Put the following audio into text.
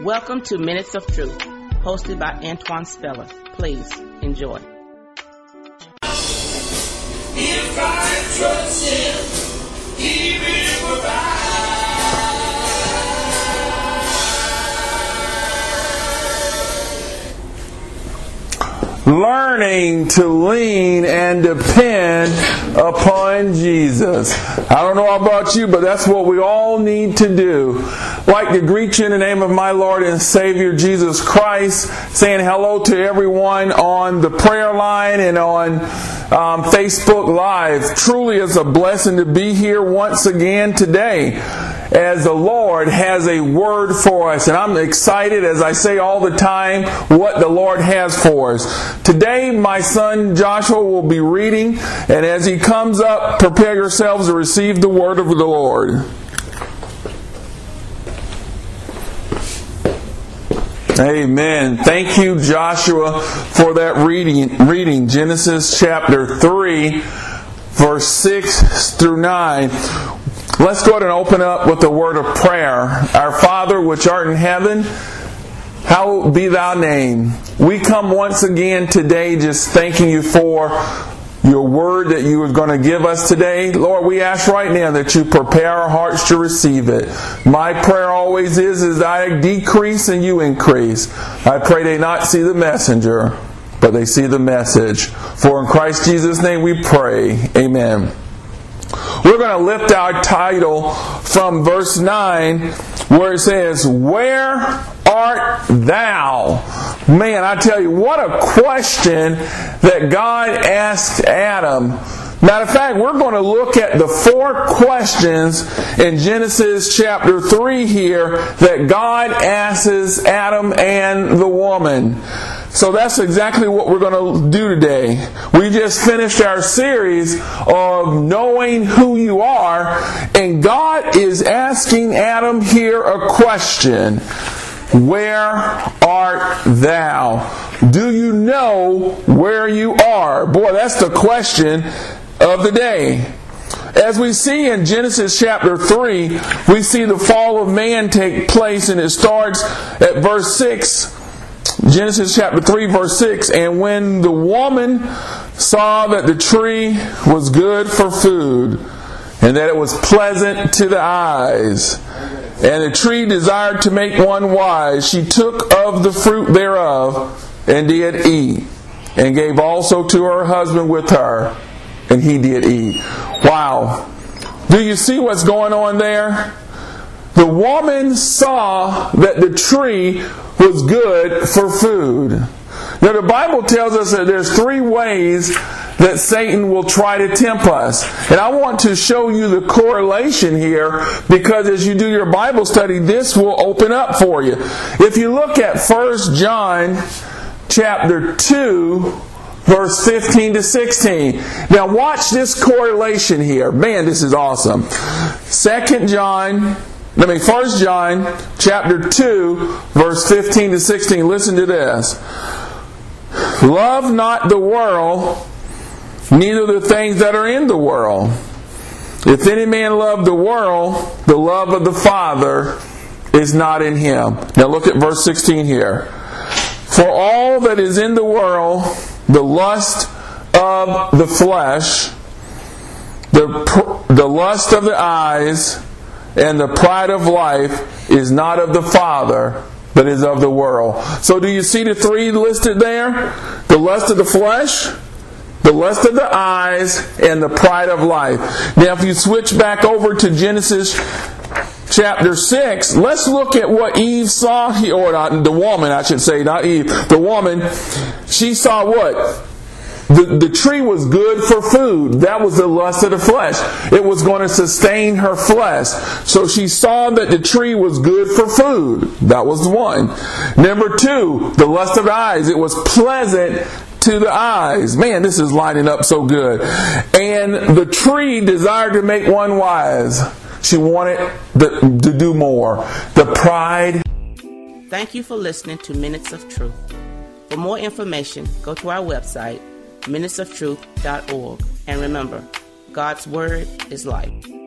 Welcome to Minutes of Truth, hosted by Antoine Speller. Please enjoy. If I trust Him, He will provide. Learning to lean and depend upon Jesus. I don't know about you, but that's what we all need to do. I'd like to greet you in the name of my Lord and Savior Jesus Christ, saying hello to everyone on the prayer line and on Facebook Live. Truly is a blessing to be here once again today, as the Lord has a word for us. And I'm excited, as I say all the time, what the Lord has for us. Today, my son Joshua will be reading, and as he comes up, prepare yourselves to receive the word of the Lord. Amen. Thank you, Joshua, for that reading. Genesis chapter 3, verse 6 through 9. Let's go ahead and open up with a word of prayer. Our Father, which art in heaven, hallowed be thy name. We come once again today just thanking you for your word that you are going to give us today. Lord, we ask right now that you prepare our hearts to receive it. My prayer always is I decrease and you increase. I pray they not see the messenger, but they see the message. For in Christ Jesus' name we pray. Amen. We're going to lift our title from verse 9, where it says, "Where art thou?" Man, I tell you, what a question that God asked Adam. Matter of fact, we're going to look at the 4 questions in Genesis chapter 3 here that God asks Adam and the woman. So that's exactly what we're going to do today. We just finished our series of knowing who you are, and God is asking Adam here a question. Where art thou? Do you know where you are? Boy, that's the question of the day. As we see in Genesis chapter 3, we see the fall of man take place, and it starts at verse 6. Genesis chapter 3 verse 6, "And when the woman saw that the tree was good for food, and that it was pleasant to the eyes, and the tree desired to make one wise, she took of the fruit thereof, and did eat, and gave also to her husband with her, and he did eat." Wow. Do you see what's going on there? The woman saw that the tree was good for food. Now the Bible tells us that there's 3 ways that Satan will try to tempt us. And I want to show you the correlation here, because as you do your Bible study, this will open up for you. If you look at 1 John chapter 2, verse 15 to 16. Now watch this correlation here. Man, this is awesome. 1 John chapter 2, verse 15 to 16. Listen to this. "Love not the world, neither the things that are in the world. If any man love the world, the love of the Father is not in him." Now look at verse 16 here. "For all that is in the world, the lust of the flesh, the lust of the eyes, and the pride of life is not of the Father, but is of the world." So do you see the 3 listed there? The lust of the flesh, the lust of the eyes, and the pride of life. Now if you switch back over to Genesis chapter 6, let's look at what Eve saw here, or not, the woman, I should say, not Eve. The woman, she saw what? The tree was good for food. That was the lust of the flesh. It was going to sustain her flesh. So she saw that the tree was good for food. That was one. Number 2, the lust of the eyes. It was pleasant to the eyes. Man, this is lining up so good. And the tree desired to make one wise. She wanted to do more. The pride. Thank you for listening to Minutes of Truth. For more information, go to our website, minutesoftruth.org. And remember, God's Word is life.